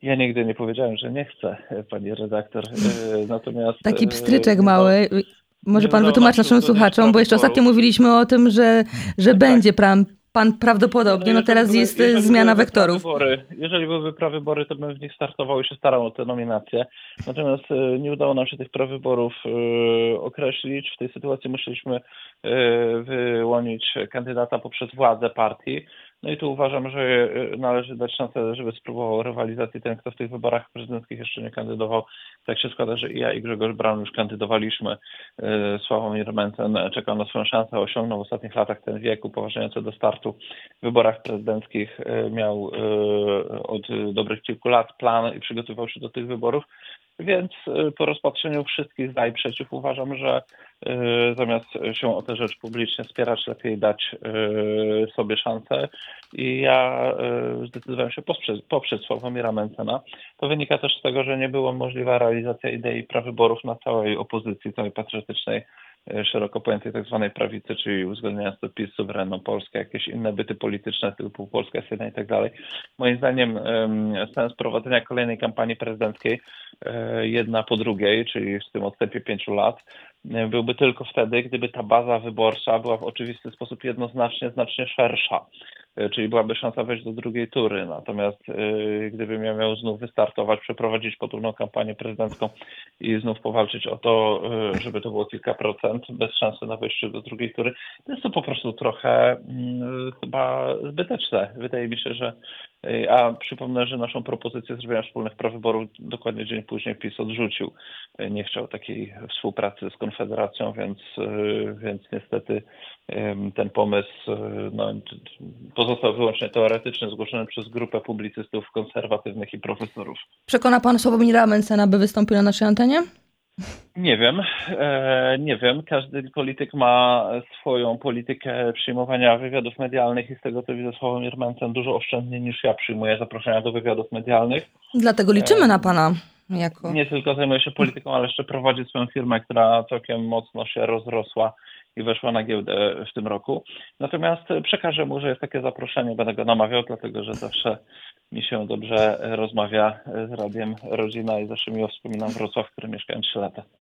Ja nigdy nie powiedziałem, że nie chcę, pani redaktor. Natomiast Taki pstryczek mały. Może nie pan udało nam wytłumaczy się naszym uzgodnić słuchaczom, bo jeszcze ostatnio prawyborów. mówiliśmy o tym, że Tak, tak. będzie pan Nie, no prawdopodobnie, no teraz jest zmiana wektorów. jeżeli byłyby prawybory, to bym w nich startował i się starał o te nominacje. Natomiast nie udało nam się tych prawyborów określić. W tej sytuacji musieliśmy wyłonić kandydata poprzez władzę partii. No i tu uważam, że należy dać szansę, żeby spróbował rywalizacji ten, kto w tych wyborach prezydenckich jeszcze nie kandydował. Tak się składa, że i ja, i Grzegorz Braun już kandydowaliśmy. Sławomir Mencen czekał na swoją szansę, osiągnął w ostatnich latach ten wiek upoważniający do startu w wyborach prezydenckich. Miał od dobrych kilku lat plan i przygotowywał się do tych wyborów. Więc po rozpatrzeniu wszystkich za i przeciw uważam, że zamiast się o tę rzecz publicznie spierać, lepiej dać sobie szansę. I ja zdecydowałem się poprzeć Sławomira Mencena. To wynika też z tego, że nie była możliwa realizacja idei prawyborów na całej opozycji, całej patriotycznej, szeroko pojętej tak zwanej prawicy, czyli uzgodnienia z PiS, suwerenną Polskę, jakieś inne byty polityczne typu Polska jest jedna i tak dalej. Moim zdaniem sens prowadzenia kolejnej kampanii prezydenckiej, jedna po drugiej, czyli w tym odstępie 5 lat, byłby tylko wtedy, gdyby ta baza wyborcza była w oczywisty sposób znacznie szersza. Czyli byłaby szansa wejść do drugiej tury. Natomiast gdybym ja miał znów wystartować, przeprowadzić potrójną kampanię prezydencką i znów powalczyć o to, żeby to było kilka procent, bez szansy na wejście do drugiej tury, to jest to po prostu trochę chyba zbyteczne. Wydaje mi się, że a przypomnę, że naszą propozycję zrobienia wspólnych prawyborów dokładnie dzień później PiS odrzucił. Nie chciał takiej współpracy z Konfederacją, więc niestety ten pomysł pozostał wyłącznie teoretyczny, zgłoszony przez grupę publicystów konserwatywnych i profesorów. Przekona pan Sławomira Mencena, by wystąpił na naszej antenie? Nie wiem. Każdy polityk ma swoją politykę przyjmowania wywiadów medialnych i z tego co widzę, Sławomir Mencen dużo oszczędniej niż ja przyjmuje zaproszenia do wywiadów medialnych. Dlatego liczymy na pana. Nie tylko zajmuje się polityką, ale jeszcze prowadzi swoją firmę, która całkiem mocno się rozrosła i weszła na giełdę w tym roku. Natomiast przekażę mu, że jest takie zaproszenie, będę go namawiał, dlatego że zawsze mi się dobrze rozmawia z Radiem Rodzina i zawsze miło wspominam Wrocław, w którym mieszkałem 3 lata.